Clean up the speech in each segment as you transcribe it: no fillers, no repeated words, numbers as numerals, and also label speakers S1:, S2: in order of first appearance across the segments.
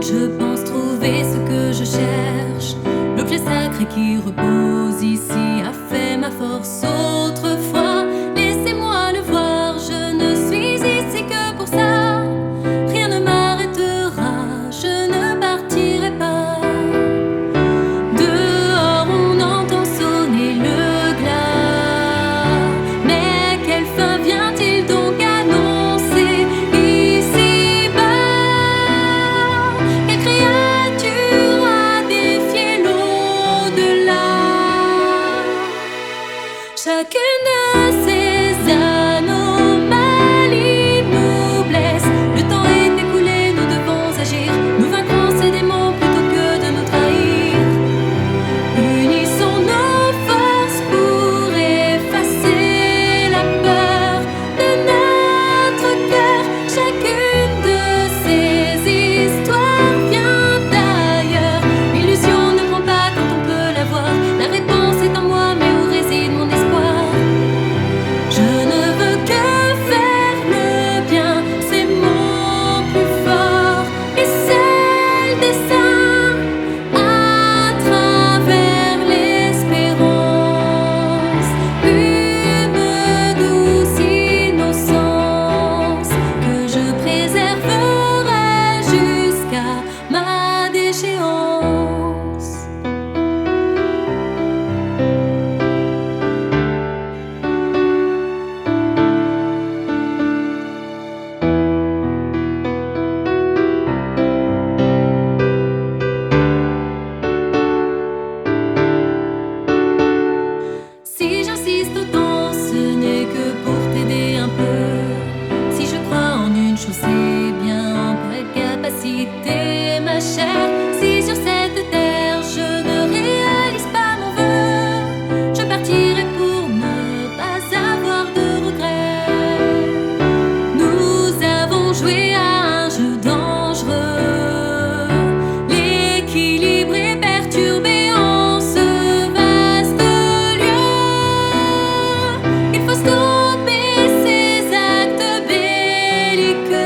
S1: Je pense trouver ce que je cherche. L'objet sacré qui repose ici a fait ma force autrefois. Laissez-moi le voir, je ne suis ici que pour ça. Rien ne m'arrêtera, je ne partirai pas. Dehors on entend sonner le glas, mais quelle fin vient-il donc annoncer ici-bas? Quelle créature a défié l'au-delà? Chacune de ces anomalies nous blesse. Le temps est écoulé, nous devons agir. Nous vaincrons ces démons plutôt que de nous trahir. Unissons nos forces pour effacer la peur de notre cœur. Chacune de ces histoires vient d'ailleurs. L'illusion ne prend pas quand on peut la voir. La réponse est en moi, mais où réside mon espoir? Je ne veux que faire le bien, c'est mon plus fort et celle des saints à travers l'espérance. Une douce innocence que je préserverai jusqu'à ma déchéance. Si j'insiste autant, ce n'est que pour t'aider un peu. Si je crois en une chose, c'est bien en quelle capacité, ma chère. Si sur cette terre je ne réalise pas mon vœu, je partirai pour ne pas avoir de regrets. Nous avons joué à un jeu dangereux. L'équilibre est perturbé en ce vaste lieu. Il faut stopper ces actes belliqueux.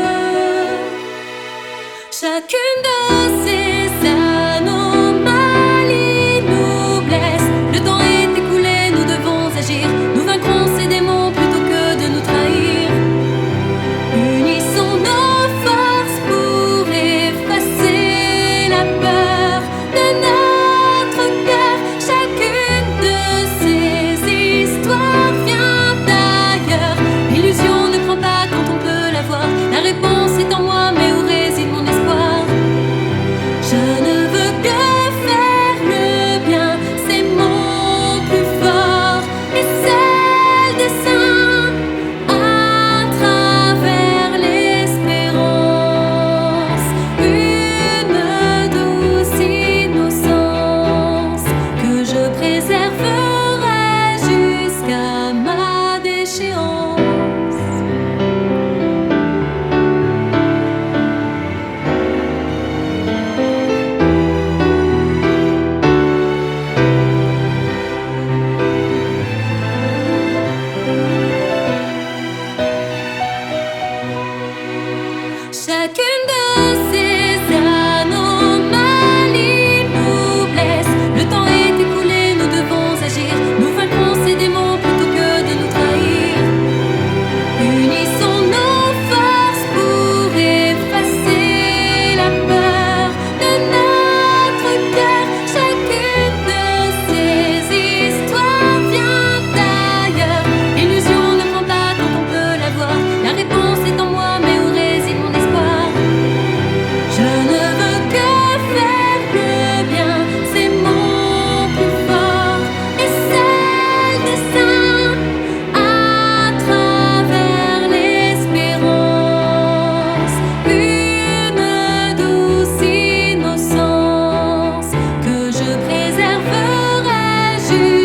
S1: Chacune de ces anomalies nous blesse. Le temps est écoulé, nous devons agir. Nous vaincrons ces démons plutôt que de nous trahir. Unissons nos forces pour effacer la peur de notre cœur. Chacune de ces histoires vient d'ailleurs. L'illusion ne prend pas quand on peut la voir. La réponse est en moi, mais où réside mon espoir? Je ne veux que faire le bien, c'est mon plus fort et celle des saints à travers l'espérance. Une douce innocence que je préserverai jusqu'à ma déchéance. Chacune de ces anomalies nous blesse. Le temps est écoulé, nous devons agir. Nous vaincrons ces démons plutôt que de nous trahir. Unissons nos forces pour effacer la peur de notre cœur. Chacune de ces histoires vient d'ailleurs. L'illusion ne prend pas quand on peut la voir. La réponse est en moi, mais où réside mon espoir? Je ne veux que faire le bien, c'est mon plus fort et celle des saints à travers l'espérance. Une douce innocence que je préserverai